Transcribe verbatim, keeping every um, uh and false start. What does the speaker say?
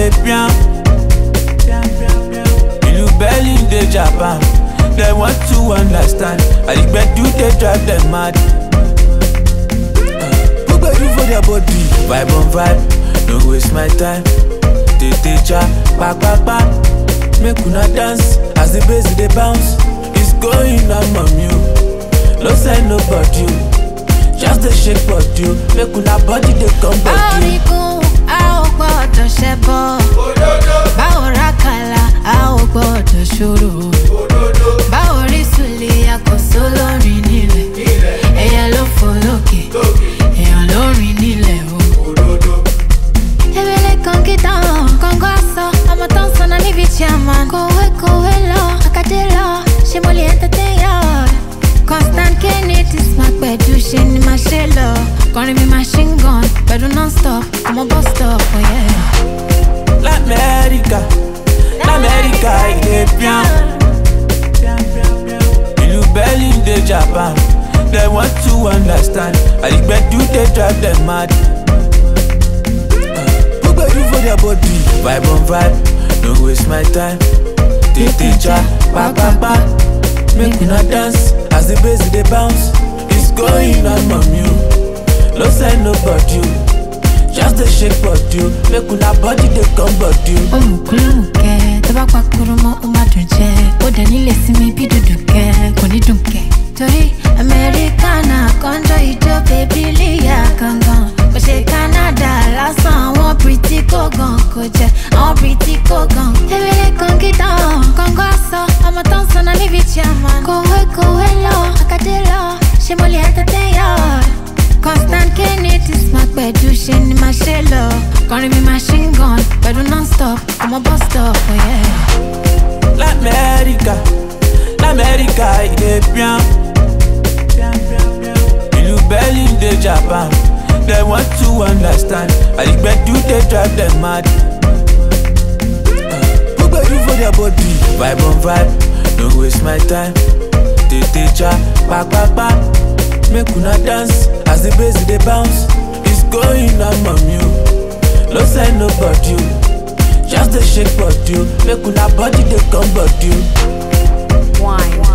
dey pian. Ilu Berlin dey Japan. They want to understand. I expect you they drive them mad. Put baby for their body. Vibe on vibe, don't waste my time. Tete cha, back back back. Make una dance as the bass they bounce. It's going on my mule. No sign nobody. Just the shake body. Make una body they come body. A ò gbọ́dọ̀ ṣẹbọ. Báwo rákàlà, a ò gbọ́dọ̀ ṣòro. Báwo rí sùlẹ̀, a kò sólórin nílẹ̀. Ẹyẹ ló fò lókè, èèyàn ló rìn nílẹ̀ o. Ebele kan kíta hàn, kọ̀ǹgọ́ aṣọ, ọmọ tó ń sọnà níbi chairman. Kòwé kòwé lọ, àkàdé lọ, ṣé mo lè entertain yọ? Constant kinetic, máa pẹ̀dú ṣe ni máa ṣe lọ. Kọrin mi machine gun, pẹ̀lú non-stop, I'm a bus stop, oh yeah. L'America, l'America, il est bien. Ilu Berlin de Japan. They want to understand. I expect you they drive them mad. Put baby for their body. Vibe on vibe, don't waste my time. Tete cha, back back back. Make una dance as the bass they bounce. It's going on my mule. No sign nobody. Just the shake body. Make una body they come body. Olùkúlùmùkẹ́, tó bá pa kúrú mọ́ ó má dùn jẹ́. Ó dẹ̀ nílé sí mi bí dùdù kẹ́, kò ní dùn kẹ́. Torí Amẹ́ríkánà kọ́ńdọ̀ ìjọ bèbí líyà gangan. Kò ṣe Canada lásán, àwọn Briti kò gan kò jẹ́, àwọn Briti kò gan. Ebele kan kíta hàn, kọ̀ǹgọ́ aṣọ, ọmọ tó ń sọnà níbi chairman. Kòwé kòwé lọ, àkàdé lọ, ṣé mo lè entertain yọ? Constant kinetic, máa pẹ̀dú ṣe ni máa ṣe lọ. Kọrin mi machine gun, pẹ̀lú non-stop, I'm a bus stop, oh yeah. L'America, l'America, il est bien. Ilu Berlin de Japan. They want to understand. I expect you they drive them mad. Put baby for their body. Vibe on vibe, don't waste my time. Tete cha, back back back. Make una dance as the bass they bounce. It's going on my mule. No sign nobody. Just the shake body. Make una body they come body. Wine.